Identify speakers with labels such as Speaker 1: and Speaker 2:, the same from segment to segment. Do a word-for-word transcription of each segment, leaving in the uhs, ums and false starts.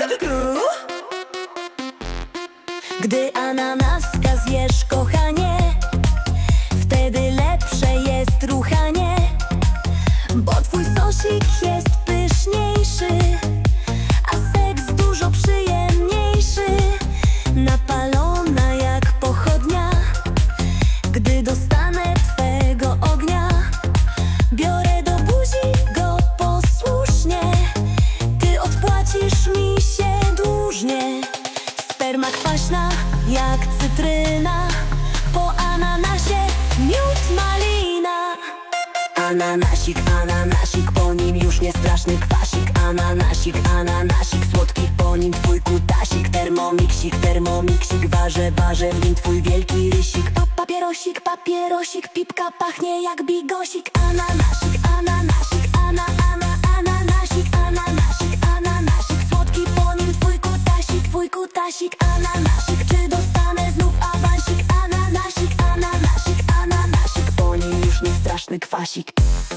Speaker 1: Gdy ananaska zjesz, kochanie, wtedy lepsze jest ruchanie, bo twój sosik jest pyszniejszy, a seks dużo przyjemniejszy. Napalona jak pochodnia, gdy dostanę twego ognia, biorę do buzi go posłusznie, ty odpłacisz mi się dłużnie. Sperma kwaśna jak cytryna, po ananasie miód malina. Ananasik, ananasik, po nim już nie straszny kwasik. Ananasik, ananasik, słodki po nim twój kutasik. Termomiksik, termomiksik, warzę, warzę w nim twój wielki rysik. Pa, papierosik, papierosik, pipka pachnie jak bigosik. Ananasik, ananasik, ana, ana, ananasik. Ananasik, ananasik, słodki po nim twój kutasik. Twój kutasik, ananasik, czy dostanę znów awansik? Ananasik, ananasik, ananasik, po nim już nie straszny kwasik.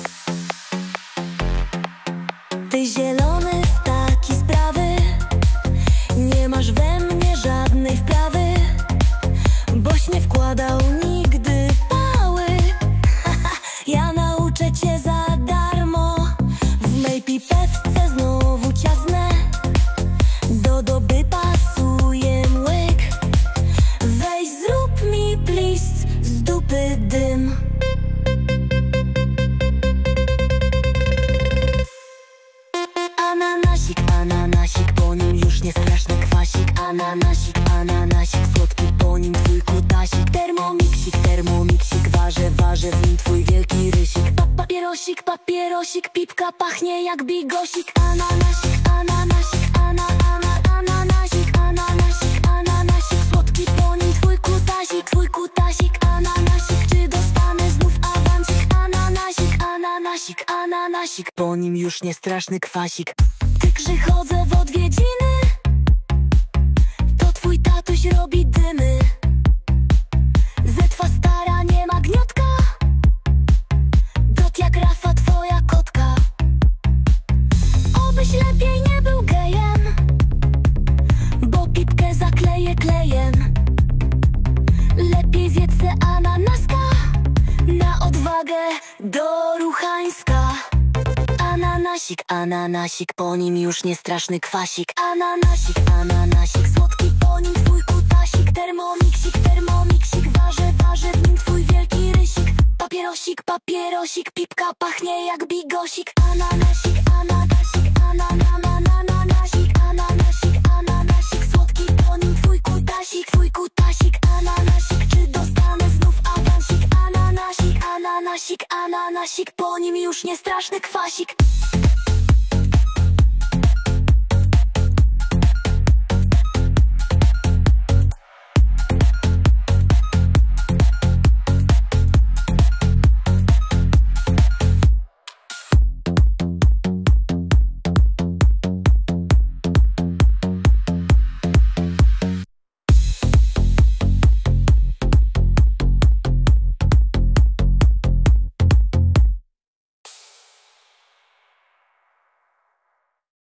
Speaker 1: Ty zielony w takie sprawy, nie masz we mnie żadnej wprawy, boś nie wkładał nigdy pały. Ja nauczę cię za darmo, w mej pipewce znowu ciasnę, do doby pasuje łyk. Weź zrób mi please z dupy dym. Ananasik, ananasik, po nim już nie straszny kwasik. Ananasik, ananasik, słodki po nim twój kutasik. Termomiksik, termomiksik, warzę, warzę w nim twój wielki rysik. Pa, papierosik, papierosik, pipka pachnie jak bigosik. Ananasik, ananasik, ana, ana, ananasik. Ananasik, ananasik, słodki po nim twój kutasik. Twój kutasik, ananasik, czy dostanę znów awansik? Ananasik, ananasik, ananasik, po nim już nie straszny kwasik. Gdy przychodzę w odwiedziny, to twój tatuś robi dymy. Ze twa stara nie ma gniotka, dot jak Rafa twoja kotka. Obyś lepiej nie był gejem, bo pipkę zakleję klejem. Lepiej zjedz se ananaska, na odwagę do ruchańska. Ananasik, ananasik, po nim już nie straszny kwasik. Ananasik, ananasik, słodki po nim twój kutasik. Termomiksik, termomiksik, warzę, warzę w nim twój wielki rysik. Papierosik, papierosik, pipka pachnie jak bigosik. Ananasik, ananasik, anananananasik. Ananasik, ananasik, słodki po nim twój kutasik. Twój kutasik, ananasik, czy dostanę znów awansik? Ananasik, ananasik, ananasik, po nim już nie straszny kwasik.